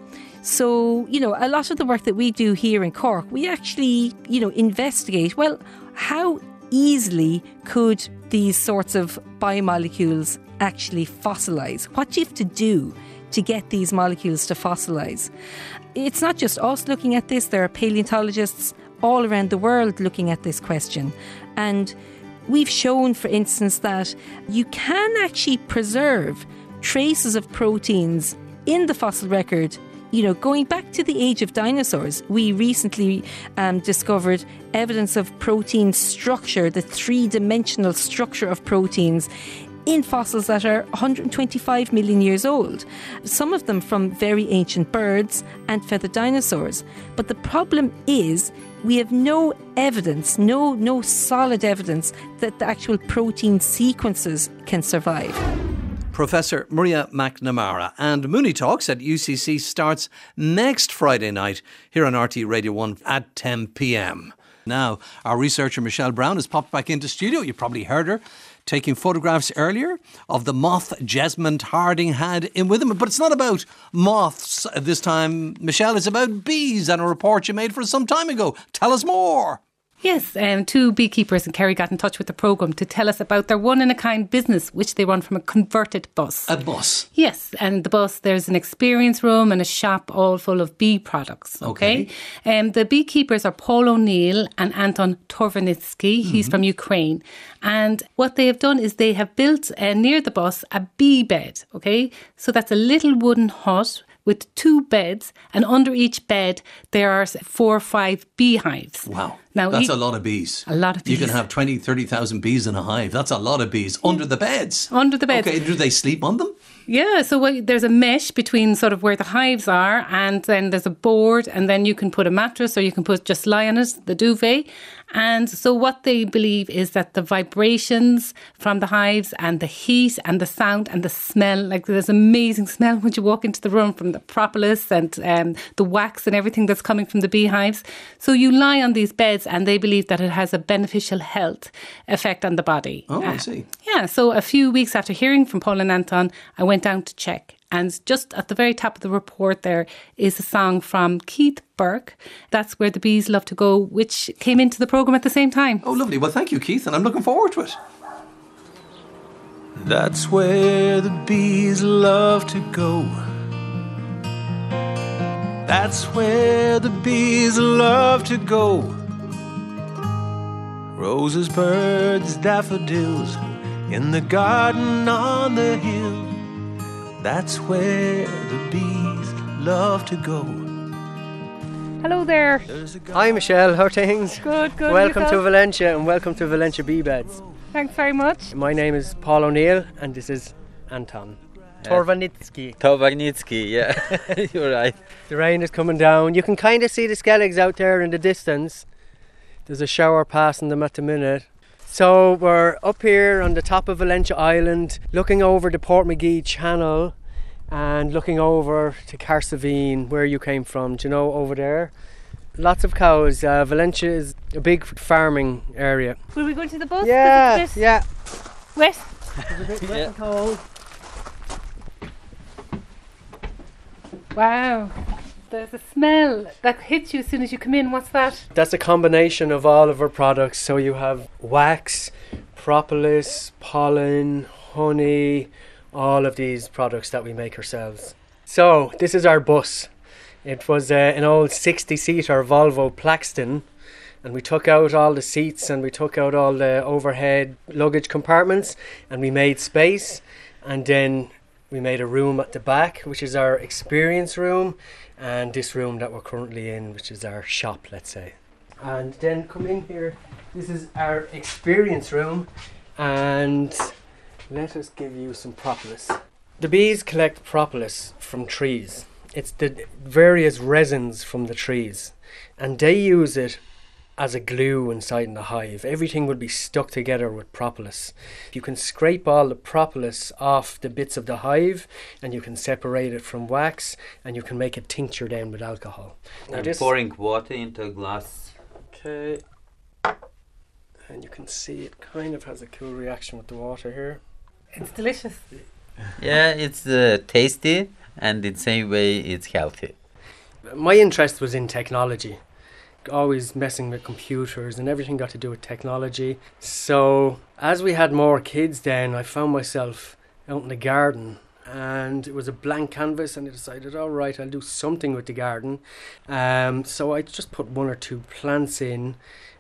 So, a lot of the work that we do here in Cork, we actually, investigate, well, how easily could these sorts of biomolecules actually fossilise? What do you have to do to get these molecules to fossilise? It's not just us looking at this. There are paleontologists all around the world looking at this question. And we've shown, for instance, that you can actually preserve traces of proteins in the fossil record, going back to the age of dinosaurs. We recently discovered evidence of protein structure, the three-dimensional structure of proteins in fossils that are 125 million years old. Some of them from very ancient birds and feathered dinosaurs. But the problem is we have no evidence, no solid evidence that the actual protein sequences can survive. Professor Maria McNamara. And Mooney Talks at UCC starts next Friday night here on RT Radio 1 at 10 p.m. Now, our researcher Michelle Brown has popped back into studio. You probably heard her taking photographs earlier of the moth Jesmond Harding had in with him. But it's not about moths this time, Michelle. It's about bees and a report you made for us some time ago. Tell us more. Yes, two beekeepers in Kerry got in touch with the programme to tell us about their one-in-a-kind business, which they run from a converted bus. A bus? Yes, and the bus, there's an experience room and a shop all full of bee products, okay? The beekeepers are Paul O'Neill and Anton Torvanitsky. He's from Ukraine. And what they have done is they have built, near the bus, a bee bed, okay? So that's a little wooden hut with 2 beds, and under each bed there are 4 or 5 beehives. Wow. Now, that's a lot of bees. A lot of bees. You can have 20, 30,000 bees in a hive. That's a lot of bees. Under the beds. Under the beds. Okay, do they sleep on them? Yeah, so there's a mesh between sort of where the hives are, and then there's a board, and then you can put a mattress or you can just lie on it, the duvet. And so what they believe is that the vibrations from the hives and the heat and the sound and the smell, like there's amazing smell when you walk into the room from the propolis and the wax and everything that's coming from the beehives. So you lie on these beds and they believe that it has a beneficial health effect on the body. Oh, I see. Yeah, so a few weeks after hearing from Paul and Anton, I went down to check. And just at the very top of the report there is a song from Keith Burke. That's Where the Bees Love to Go, which came into the programme at the same time. Oh, lovely. Well, thank you, Keith, and I'm looking forward to it. That's where the bees love to go. That's where the bees love to go. Roses, birds, daffodils, in the garden on the hill. That's where the bees love to go. Hello there. Hi Michelle, how are things? Good. Welcome yourself? to Valencia and welcome to Valencia Bee Beds. Thanks very much. My name is Paul O'Neill and this is Anton Torvanitsky. Torvanitsky, yeah, you're right. The rain is coming down. You can kind of see the skelligs out there in the distance. There's a shower passing them at the minute. So we're up here on the top of Valencia Island, looking over the Portmagee Channel and looking over to Carsavine, where you came from, do you know, over there. Lots of cows. Valencia is a big farming area. Will we go to the bus? Yeah. Wet? It's a bit wet and cold. Wow. There's a smell that hits you as soon as you come in. What's that? That's a combination of all of our products. So you have wax, propolis, pollen, honey, all of these products that we make ourselves. So this is our bus. It was an old 60-seater Volvo Plaxton, and we took out all the seats and we took out all the overhead luggage compartments and we made space, and then we made a room at the back, which is our experience room, and this room that we're currently in, which is our shop, let's say. And then come in here, this is our experience room, and let us give you some propolis. The bees collect propolis from trees. It's the various resins from the trees, and they use it as a glue inside in the hive. Everything would be stuck together with propolis. You can scrape all the propolis off the bits of the hive, and you can separate it from wax, and you can make a tincture then with alcohol. I'm pouring water into a glass. Okay. And you can see it kind of has a cool reaction with the water here. It's delicious. Yeah, it's tasty, and in the same way it's healthy. My interest was in technology, always messing with computers and everything got to do with technology. So as we had more kids then, I found myself out in the garden, and it was a blank canvas, and I decided, all right, I'll do something with the garden. So I just put 1 or 2 plants in,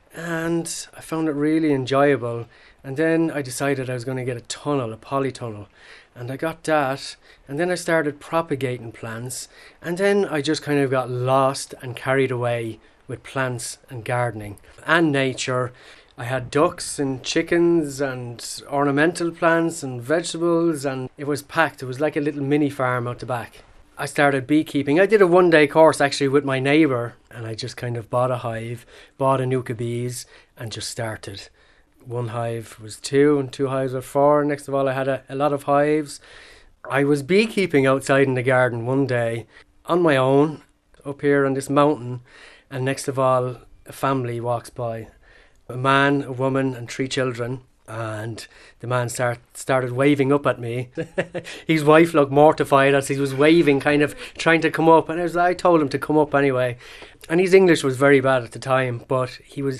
and I found it really enjoyable. And then I decided I was going to get a polytunnel, and I got that, and then I started propagating plants, and then I just kind of got lost and carried away with plants and gardening and nature. I had ducks and chickens and ornamental plants and vegetables, and it was packed. It was like a little mini farm out the back. I started beekeeping. I did a 1-day course actually with my neighbour, and I just kind of bought a hive, bought a nuke of bees, and just started. 1 hive was 2, and 2 hives were 4. Next of all, I had a lot of hives. I was beekeeping outside in the garden one day on my own up here on this mountain, and next of all, a family walks by. A man, a woman, and 3 children. And the man started waving up at me. His wife looked mortified as he was waving, kind of trying to come up. And I told him to come up anyway. And his English was very bad at the time, but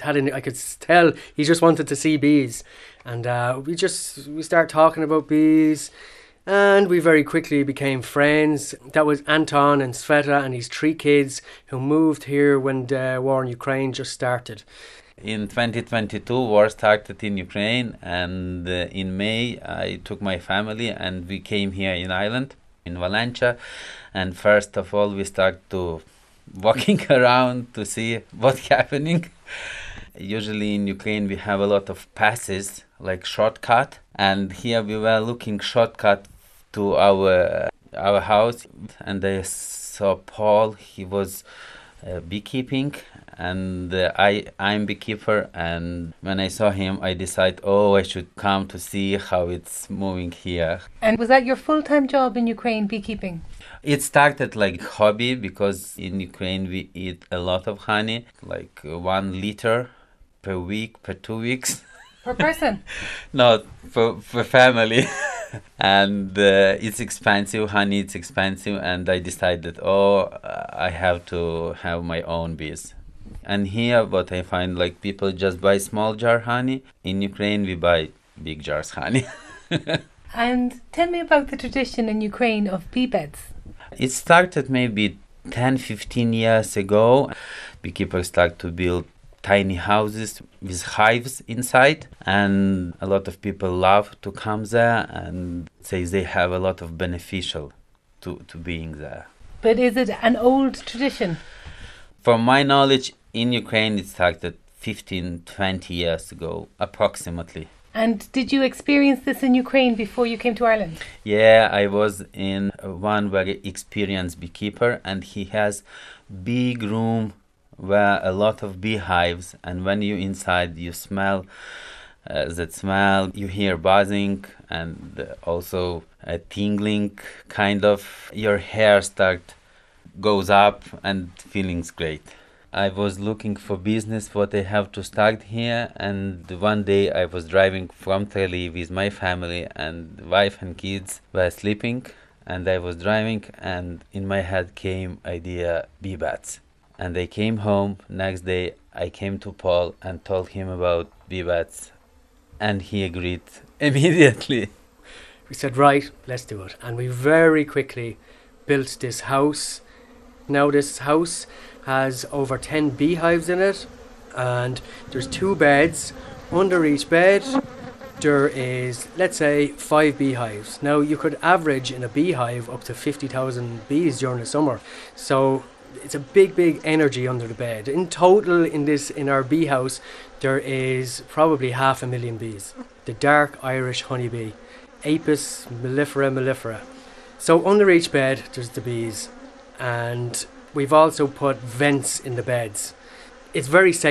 I could tell he just wanted to see bees. And we started talking about bees, and we very quickly became friends. That was Anton and Sveta and his 3 kids who moved here when the war in Ukraine just started. In 2022, war started in Ukraine, and in May I took my family and we came here in Ireland, in Valencia, and first of all we started to walking around to see what's happening. Usually in Ukraine we have a lot of passes, like shortcut, and here we were looking shortcut to our house, and I saw Paul. He was beekeeping, and I'm beekeeper, and when I saw him I decided, I should come to see how it's moving here. And was that your full-time job in Ukraine, beekeeping? It started like hobby, because in Ukraine we eat a lot of honey, like 1 liter per week, per 2 weeks. Per person? No, for family. And it's expensive, honey, it's expensive, and I decided, I have to have my own bees. And here what I find, like, people just buy small jar honey. In Ukraine we buy big jars honey. And tell me about the tradition in Ukraine of bee beds. It started maybe 10-15 years ago. Beekeepers start to build tiny houses with hives inside, and a lot of people love to come there and say they have a lot of beneficial to being there. But is it an old tradition? From my knowledge, in Ukraine it started 15-20 years ago, approximately. And did you experience this in Ukraine before you came to Ireland? Yeah, I was in one very experienced beekeeper, and he has big room where a lot of beehives, and when you inside you smell that smell, you hear buzzing and also a tingling, kind of your hair goes up and feeling's great. I was looking for business what I have to start here, and one day I was driving from Tel Aviv with my family, and wife and kids were sleeping, and I was driving, and in my head came idea bee bats. And I came home. Next day I came to Paul and told him about bee bats, and he agreed immediately. We said, right, let's do it. And we very quickly built this house. Now this house has over 10 beehives in it, and there's 2 beds. Under each bed there is, let's say, 5 beehives. Now you could average in a beehive up to 50,000 bees during the summer. So it's a big energy under the bed. In total, in our bee house, there is probably 500,000 bees. The dark Irish honeybee, Apis mellifera. So under each bed, there's the bees, and we've also put vents in the beds. It's very safe.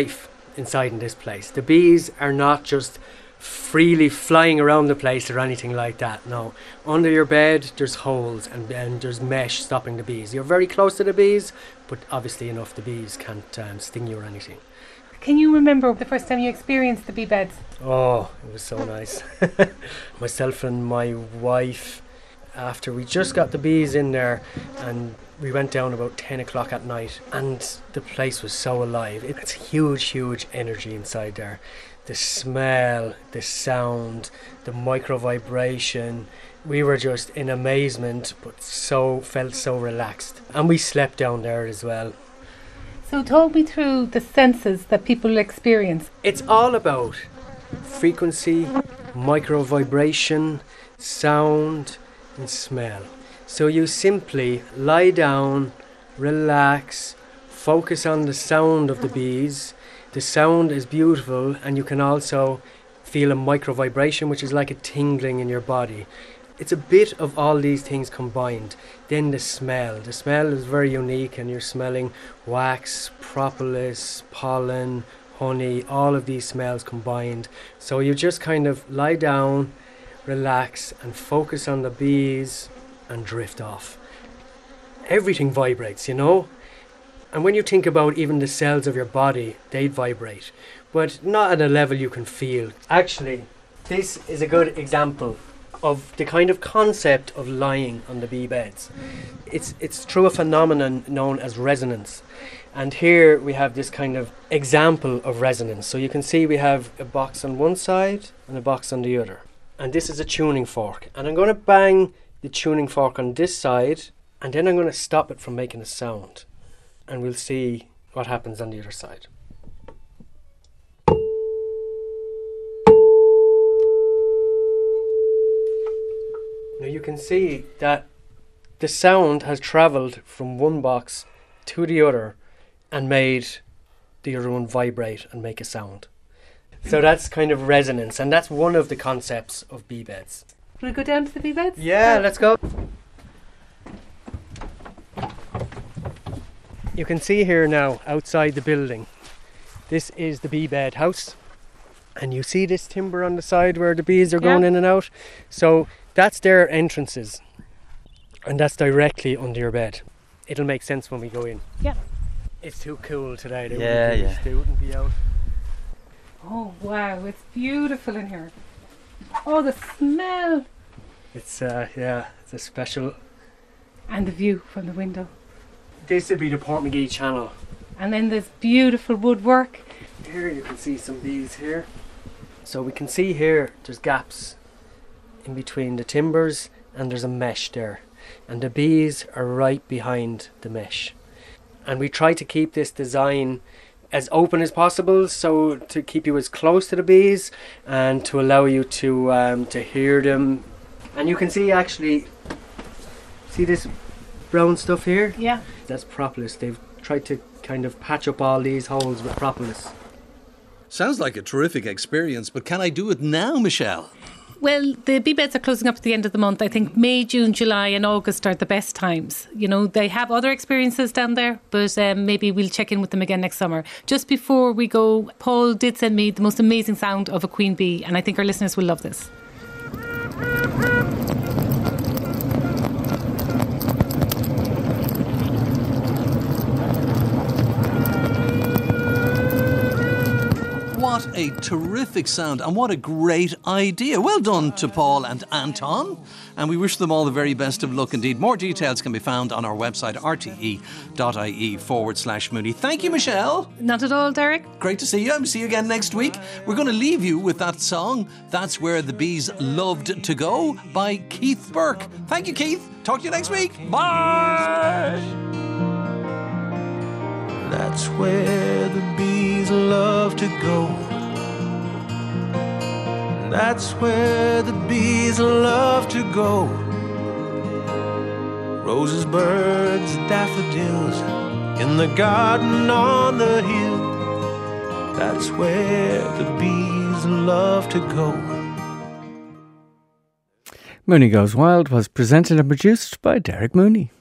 inside in this place. The bees are not just freely flying around the place or anything like that. No, under your bed there's holes and there's mesh stopping the bees. You're very close to the bees, but obviously enough the bees can't sting you or anything. Can you remember the first time you experienced the bee beds? Oh, it was so nice. Myself and my wife, after we just got the bees in there, and we went down about 10 o'clock at night, and the place was so alive. It's huge energy inside there. The smell, the sound, the micro vibration. We were just in amazement, but felt so relaxed. And we slept down there as well. So talk me through the senses that people experience. It's all about frequency, micro vibration, sound and smell. So you simply lie down, relax, focus on the sound of the bees. The sound is beautiful, and you can also feel a micro vibration, which is like a tingling in your body. It's a bit of all these things combined. Then the smell. The smell is very unique, and you're smelling wax, propolis, pollen, honey, all of these smells combined. So you just kind of lie down, relax, and focus on the bees and drift off. Everything vibrates, you know? And when you think about even the cells of your body, they vibrate, but not at a level you can feel. Actually, this is a good example of the kind of concept of lying on the bee beds. It's through a phenomenon known as resonance. And here we have this kind of example of resonance. So you can see we have a box on one side and a box on the other. And this is a tuning fork. And I'm going to bang the tuning fork on this side, and then I'm going to stop it from making a sound. And we'll see what happens on the other side. Now you can see that the sound has travelled from one box to the other and made the other one vibrate and make a sound. So that's kind of resonance, and that's one of the concepts of bee beds. Will we go down to the bee beds? Yeah, let's go. You can see here now outside the building, this is the bee bed house, and you see this timber on the side where the bees are going in and out. So that's their entrances, and that's directly under your bed. It'll make sense when we go in. Yeah. It's too cool today. They wouldn't be out. Oh wow, it's beautiful in here. Oh, the smell. It's it's a special. And the view from the window. This would be the Portmagee Channel. And then there's beautiful woodwork. Here you can see some bees here. So we can see here there's gaps in between the timbers, and there's a mesh there. And the bees are right behind the mesh. And we try to keep this design as open as possible, so to keep you as close to the bees and to allow you to hear them. And you can see actually, see this brown stuff here? Yeah. That's propolis. They've tried to kind of patch up all these holes with propolis. Sounds like a terrific experience, but can I do it now, Michelle? Well, the bee beds are closing up at the end of the month. I think May, June, July and August are the best times. You know, they have other experiences down there, but maybe we'll check in with them again next summer. Just before we go, Paul did send me the most amazing sound of a queen bee, and I think our listeners will love this. What a terrific sound, and what a great idea. Well done to Paul and Anton, and we wish them all the very best of luck indeed. More details can be found on our website, rte.ie/Mooney. Thank you, Michelle. Not at all, Derek. Great to see you. I'll see you again next week. We're going to leave you with that song, That's Where the Bees Loved to Go, by Keith Burke. Thank you, Keith. Talk to you next week. Bye. That's where the bees love to go. That's where the bees love to go. Roses, birds, daffodils in the garden on the hill. That's where the bees love to go. Mooney Goes Wild was presented and produced by Derek Mooney.